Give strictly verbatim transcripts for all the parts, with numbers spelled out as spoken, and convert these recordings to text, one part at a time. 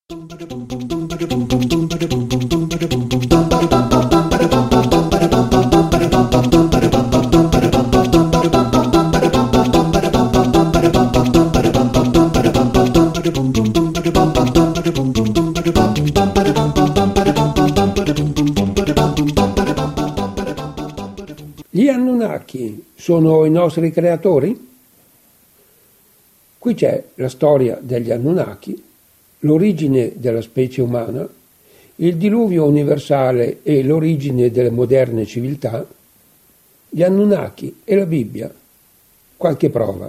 Gli Anunnaki sono i nostri creatori? Qui c'è la storia degli Anunnaki, l'origine della specie umana, il diluvio universale e l'origine delle moderne civiltà, gli Anunnaki e la Bibbia. Qualche prova.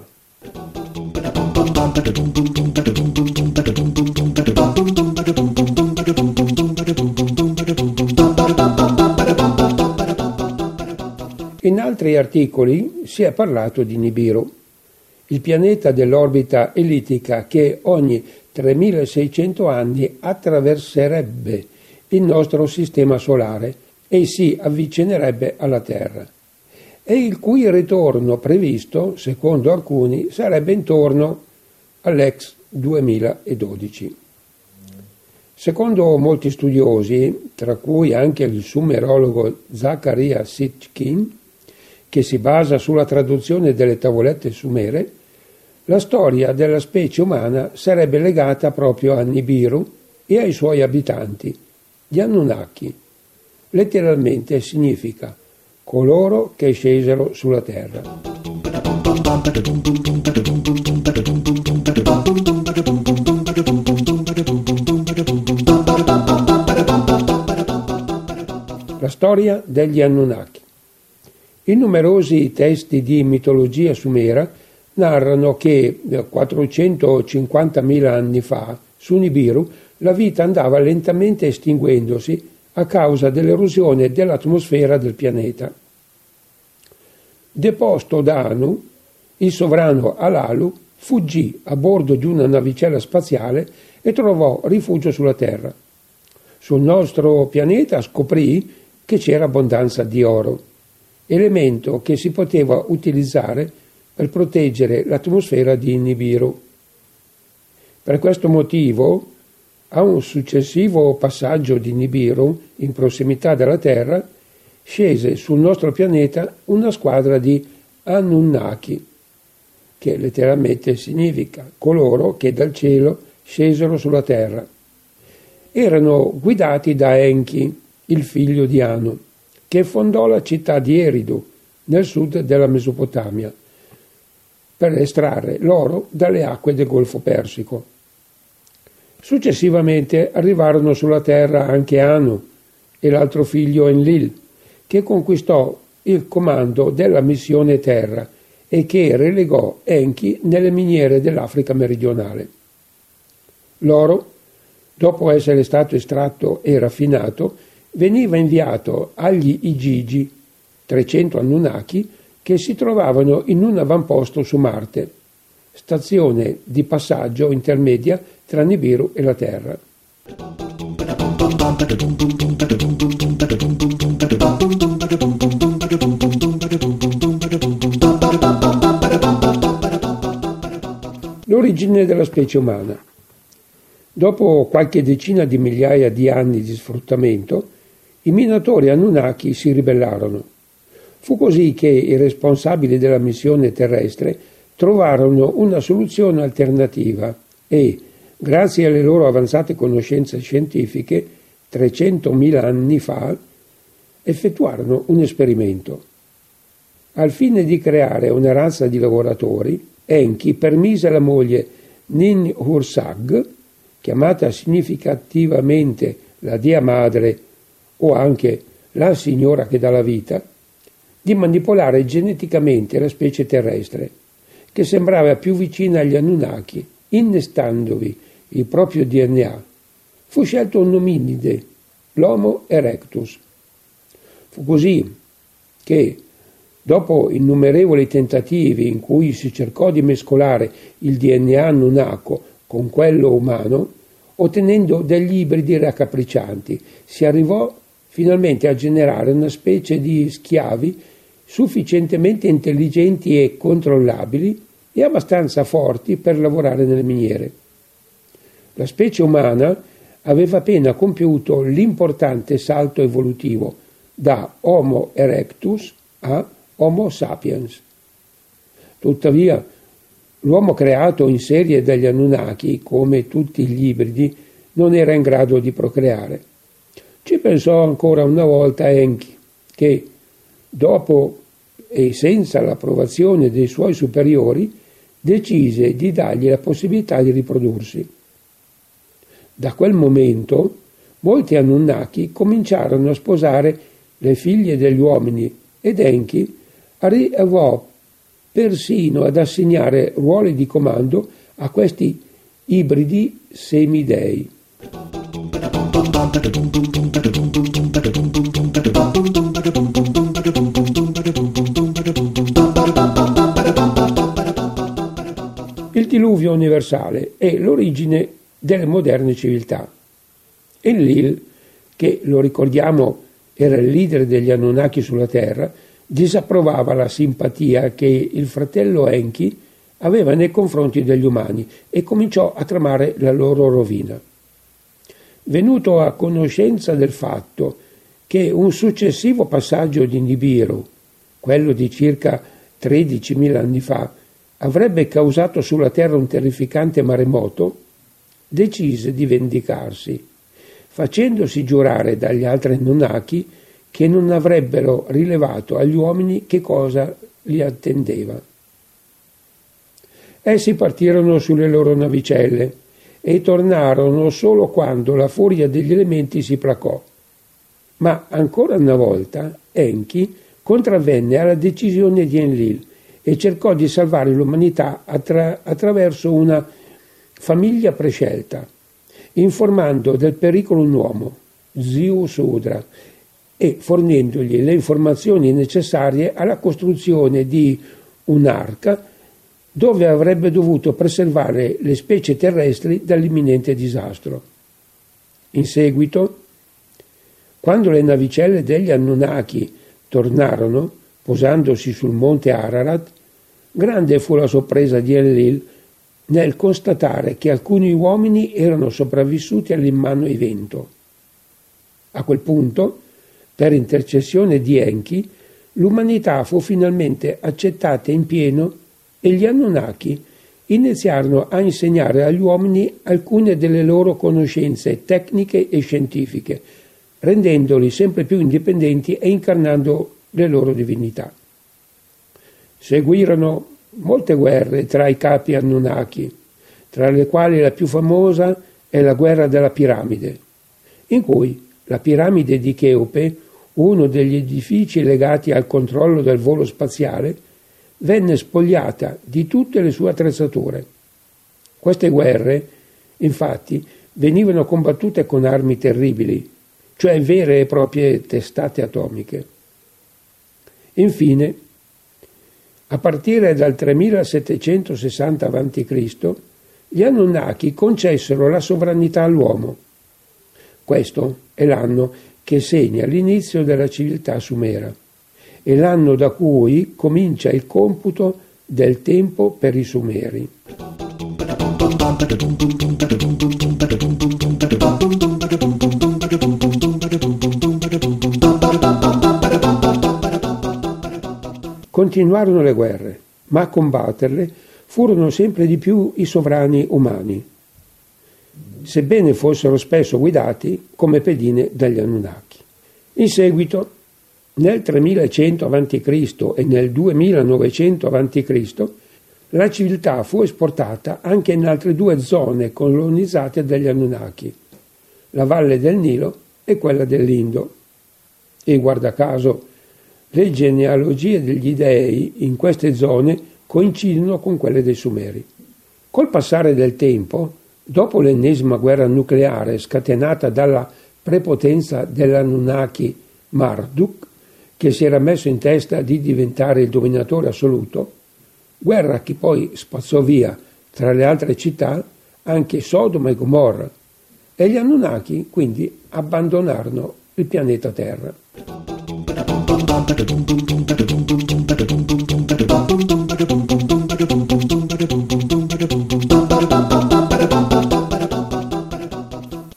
In altri articoli si è parlato di Nibiru, il pianeta dell'orbita ellittica che ogni tremilaseicento anni attraverserebbe il nostro sistema solare e si avvicinerebbe alla Terra, e il cui ritorno previsto, secondo alcuni, sarebbe intorno all'ex duemiladodici. Secondo molti studiosi, tra cui anche il sumerologo Zecharia Sitchin, che si basa sulla traduzione delle tavolette sumere, la storia della specie umana sarebbe legata proprio a Nibiru e ai suoi abitanti, gli Anunnaki. Letteralmente significa coloro che scesero sulla terra. La storia degli Anunnaki. In numerosi testi di mitologia sumera narrano che quattrocentocinquantamila anni fa, su Nibiru, la vita andava lentamente estinguendosi a causa dell'erosione dell'atmosfera del pianeta. Deposto da Anu, il sovrano Alalu fuggì a bordo di una navicella spaziale e trovò rifugio sulla Terra. Sul nostro pianeta scoprì che c'era abbondanza di oro, elemento che si poteva utilizzare per proteggere l'atmosfera di Nibiru. Per questo motivo, a un successivo passaggio di Nibiru in prossimità della Terra, scese sul nostro pianeta una squadra di Anunnaki, che letteralmente significa coloro che dal cielo scesero sulla Terra. Erano guidati da Enki, il figlio di Anu, che fondò la città di Eridu, nel sud della Mesopotamia, per estrarre l'oro dalle acque del Golfo Persico. Successivamente arrivarono sulla terra anche Anu e l'altro figlio Enlil, che conquistò il comando della missione Terra e che relegò Enki nelle miniere dell'Africa meridionale. L'oro, dopo essere stato estratto e raffinato, veniva inviato agli Igigi, trecento Anunnaki, che si trovavano in un avamposto su Marte, stazione di passaggio intermedia tra Nibiru e la Terra. L'origine della specie umana. Dopo qualche decina di migliaia di anni di sfruttamento, i minatori Anunnaki si ribellarono. Fu così che i responsabili della missione terrestre trovarono una soluzione alternativa e, grazie alle loro avanzate conoscenze scientifiche, trecentomila anni fa, effettuarono un esperimento. Al fine di creare una razza di lavoratori, Enki permise alla moglie Ninhursag, chiamata significativamente la Dea Madre o anche la Signora che dà la vita, di manipolare geneticamente la specie terrestre, che sembrava più vicina agli Anunnaki, innestandovi il proprio D N A. Fu scelto un ominide, l'Homo erectus. Fu così che, dopo innumerevoli tentativi in cui si cercò di mescolare il D N A annunnaco con quello umano, ottenendo degli ibridi raccapriccianti, si arrivò finalmente a generare una specie di schiavi sufficientemente intelligenti e controllabili e abbastanza forti per lavorare nelle miniere. La specie umana aveva appena compiuto l'importante salto evolutivo da Homo erectus a Homo sapiens. Tuttavia, l'uomo creato in serie dagli Anunnaki, come tutti gli ibridi, non era in grado di procreare. Ci pensò ancora una volta Enki, che, dopo e senza l'approvazione dei suoi superiori, decise di dargli la possibilità di riprodursi. Da quel momento, molti Anunnaki cominciarono a sposare le figlie degli uomini ed Enki arrivò persino ad assegnare ruoli di comando a questi ibridi semidei. Il diluvio universale è l'origine delle moderne civiltà. Enlil, che lo ricordiamo era il leader degli Anunnaki sulla Terra, disapprovava la simpatia che il fratello Enki aveva nei confronti degli umani e cominciò a tramare la loro rovina. Venuto a conoscenza del fatto che un successivo passaggio di Nibiru, quello di circa tredicimila anni fa, avrebbe causato sulla Terra un terrificante maremoto, decise di vendicarsi, facendosi giurare dagli altri Anunnaki che non avrebbero rilevato agli uomini che cosa li attendeva. Essi partirono sulle loro navicelle e tornarono solo quando la furia degli elementi si placò. Ma ancora una volta Enki contravvenne alla decisione di Enlil e cercò di salvare l'umanità attra- attraverso una famiglia prescelta, informando del pericolo un uomo, Ziusudra, e fornendogli le informazioni necessarie alla costruzione di un'arca dove avrebbe dovuto preservare le specie terrestri dall'imminente disastro. In seguito, quando le navicelle degli Anunnaki tornarono, posandosi sul monte Ararat, grande fu la sorpresa di Enlil nel constatare che alcuni uomini erano sopravvissuti all'immanno evento. A quel punto, per intercessione di Enki, l'umanità fu finalmente accettata in pieno e gli Anunnaki iniziarono a insegnare agli uomini alcune delle loro conoscenze tecniche e scientifiche, rendendoli sempre più indipendenti e incarnando le loro divinità. Seguirono molte guerre tra i capi Anunnaki, tra le quali la più famosa è la guerra della piramide, in cui la piramide di Cheope, uno degli edifici legati al controllo del volo spaziale, venne spogliata di tutte le sue attrezzature. Queste guerre, infatti, venivano combattute con armi terribili, cioè vere e proprie testate atomiche. Infine, a partire dal tremilasettecentosessanta avanti Cristo, gli Anunnaki concessero la sovranità all'uomo. Questo è l'anno che segna l'inizio della civiltà sumera e l'anno da cui comincia il computo del tempo per i Sumeri. Continuarono le guerre, ma a combatterle furono sempre di più i sovrani umani, sebbene fossero spesso guidati come pedine dagli Anunnaki. In seguito, nel tremilacento avanti Cristo e nel duemilanovecento avanti Cristo, la civiltà fu esportata anche in altre due zone colonizzate dagli Anunnaki, la valle del Nilo e quella dell'Indo. E guarda caso, le genealogie degli dei in queste zone coincidono con quelle dei Sumeri. Col passare del tempo, dopo l'ennesima guerra nucleare scatenata dalla prepotenza dell'Anunnaki Marduk, che si era messo in testa di diventare il dominatore assoluto, guerra che poi spazzò via, tra le altre città, anche Sodoma e Gomorra, e gli Anunnaki quindi abbandonarono il pianeta Terra.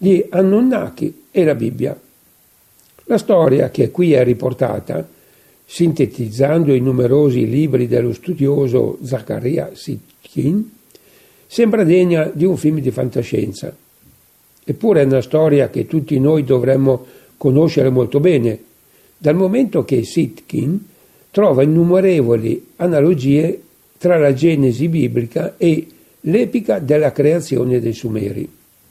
gli Anunnaki e la Bibbia. La storia che qui è riportata, sintetizzando i numerosi libri dello studioso Zecharia Sitchin, sembra degna di un film di fantascienza. Eppure è una storia che tutti noi dovremmo conoscere molto bene, dal momento che Sitchin trova innumerevoli analogie tra la Genesi biblica e l'epica della creazione dei Sumeri.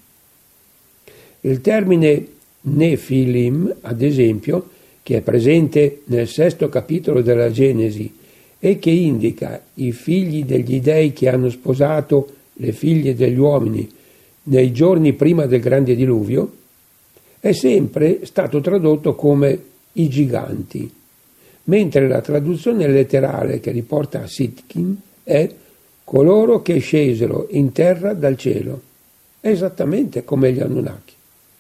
Il termine Nefilim, ad esempio, che è presente nel sesto capitolo della Genesi e che indica i figli degli dei che hanno sposato le figlie degli uomini nei giorni prima del grande diluvio, è sempre stato tradotto come i giganti, mentre la traduzione letterale che riporta a Sitchin è coloro che scesero in terra dal cielo, esattamente come gli Anunnaki.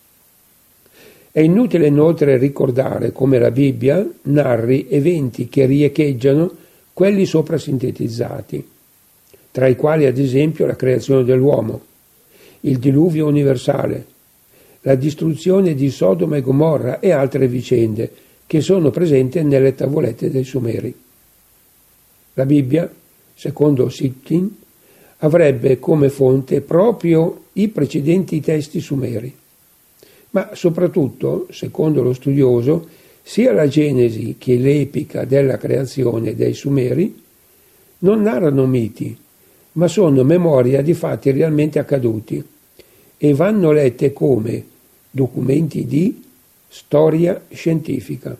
È inutile inoltre ricordare come la Bibbia narri eventi che riecheggiano quelli sopra sintetizzati, tra i quali ad esempio la creazione dell'uomo, il diluvio universale, la distruzione di Sodoma e Gomorra e altre vicende che sono presenti nelle tavolette dei Sumeri. La Bibbia, secondo Sitchin, avrebbe come fonte proprio i precedenti testi sumeri, ma soprattutto, secondo lo studioso, sia la Genesi che l'epica della creazione dei Sumeri non narrano miti, ma sono memoria di fatti realmente accaduti e vanno lette come documenti di storia scientifica.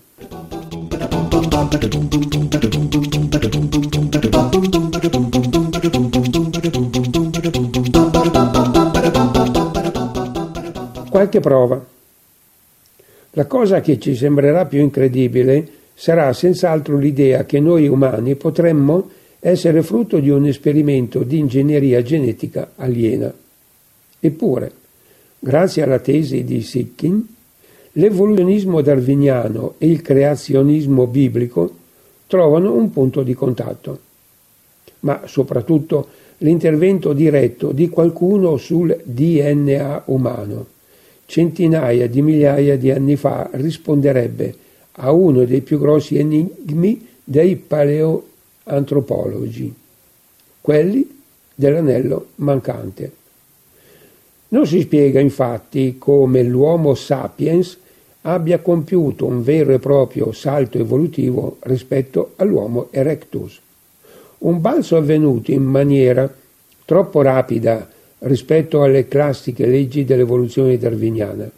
Qualche prova. La cosa che ci sembrerà più incredibile sarà senz'altro l'idea che noi umani potremmo essere frutto di un esperimento di ingegneria genetica aliena. Eppure, grazie alla tesi di Sitchin, l'evoluzionismo darwiniano e il creazionismo biblico trovano un punto di contatto, ma soprattutto l'intervento diretto di qualcuno sul D N A umano, centinaia di migliaia di anni fa, risponderebbe a uno dei più grossi enigmi dei paleoantropologi, quelli dell'anello mancante. Non si spiega infatti come l'Homo sapiens abbia compiuto un vero e proprio salto evolutivo rispetto all'Homo erectus, un balzo avvenuto in maniera troppo rapida rispetto alle classiche leggi dell'evoluzione darwiniana.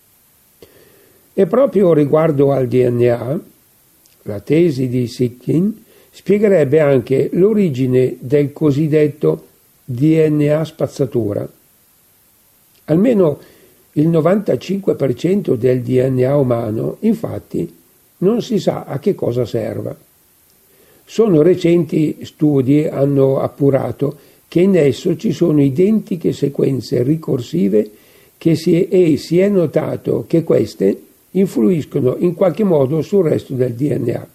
E proprio riguardo al D N A, la tesi di Sitchin spiegherebbe anche l'origine del cosiddetto D N A spazzatura. Almeno il novantacinque per cento del D N A umano, infatti, non si sa a che cosa serva. Sono recenti studi hanno appurato che in esso ci sono identiche sequenze ricorsive che si è, e si è notato che queste influiscono in qualche modo sul resto del D N A.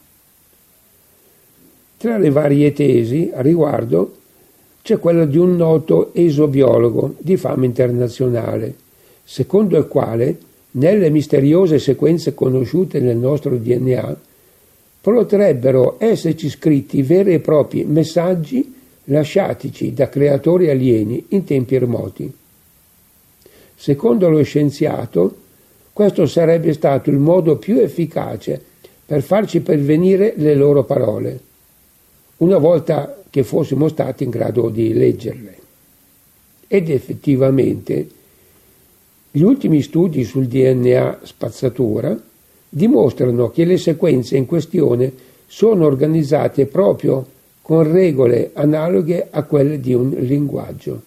Tra le varie tesi a riguardo c'è quella di un noto esobiologo di fama internazionale, secondo il quale nelle misteriose sequenze conosciute nel nostro D N A potrebbero esserci scritti veri e propri messaggi lasciatici da creatori alieni in tempi remoti. Secondo lo scienziato, questo sarebbe stato il modo più efficace per farci pervenire le loro parole, una volta che fossimo stati in grado di leggerle. Ed effettivamente gli ultimi studi sul D N A spazzatura dimostrano che le sequenze in questione sono organizzate proprio con regole analoghe a quelle di un linguaggio.